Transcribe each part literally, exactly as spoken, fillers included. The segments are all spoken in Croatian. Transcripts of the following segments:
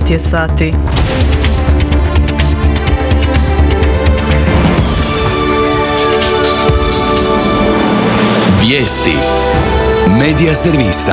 devet je sati. Vijesti Medija servisa.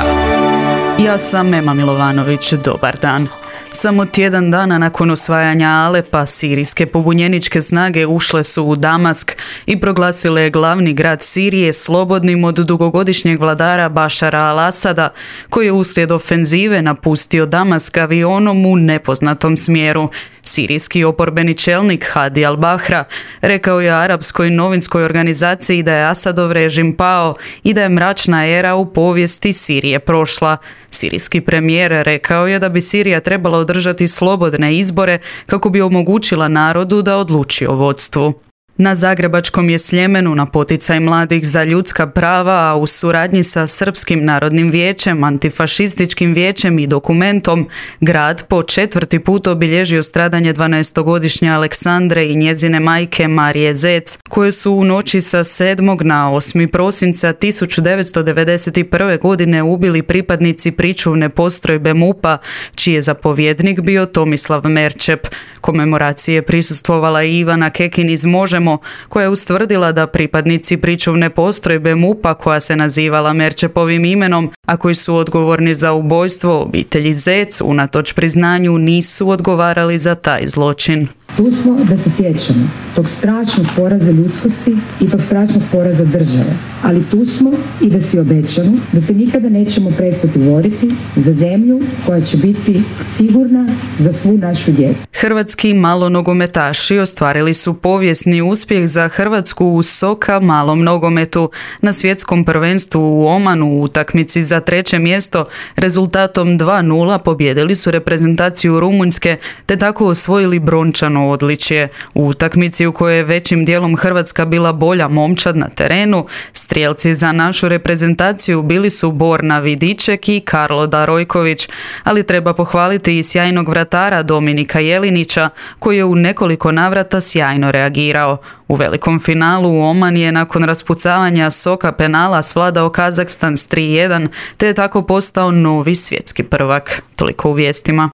Ja sam Ema Milovanović, dobar dan. Samo tjedan dana nakon osvajanja Alepa, sirijske pobunjeničke snage ušle su u Damask i proglasile glavni grad Sirije slobodnim od dugogodišnjeg vladara Bašara al-Asada, koji je uslijed ofenzive napustio Damask avionom u nepoznatom smjeru. Sirijski oporbeni čelnik Hadi al-Bahra rekao je arapskoj novinskoj organizaciji da je Asadov režim pao i da je mračna era u povijesti Sirije prošla. Sirijski premijer rekao je da bi Sirija trebala održati slobodne izbore kako bi omogućila narodu da odluči o vodstvu. Na Zagrebačkom je Sljemenu na poticaj mladih za ljudska prava, a u suradnji sa Srpskim narodnim vijećem, antifašističkim vijećem i Dokumentom, grad po četvrti put obilježio stradanje dvanaestogodišnje Aleksandre i njezine majke Marije Zec, koje su u noći sa sedmog na osmi prosinca tisuću devetsto devedeset prve. godine ubili pripadnici pričuvne postrojbe M U P-a, čiji je zapovjednik bio Tomislav Merčep. Komemoracije prisustvovala i Ivana Kekin iz Možemo, koja je ustvrdila da pripadnici pričuvne postrojbe M U P-a, koja se nazivala Merčepovim imenom, a koji su odgovorni za ubojstvo obitelji Zec, unatoč priznanju nisu odgovarali za taj zločin. Tu smo da se sjećamo tog strašnog poraza ljudskosti i tog strašnog poraza države, ali tu smo i da si obećamo da se nikada nećemo prestati boriti za zemlju koja će biti sigurna za svu našu djecu. Hrvatski malonogometaši ostvarili su povijesni uspjeh za Hrvatsku u soka malom nogometu na svjetskom prvenstvu u Omanu u utakmici za treće mjesto. Rezultatom dva nula pobijedili su reprezentaciju Rumunjske te tako osvojili brončano odličje. U utakmici u kojoj je većim dijelom Hrvatska bila bolja momčad na terenu, strijelci za našu reprezentaciju bili su Borna Vidiček i Karlo Darojković, ali treba pohvaliti i sjajnog vratara Dominika Jelinića, koji je u nekoliko navrata sjajno reagirao. U velikom finalu Oman je nakon raspucavanja soka penala svladao Kazahstan s tri jedan, te je tako postao novi svjetski prvak. Toliko u vijestima.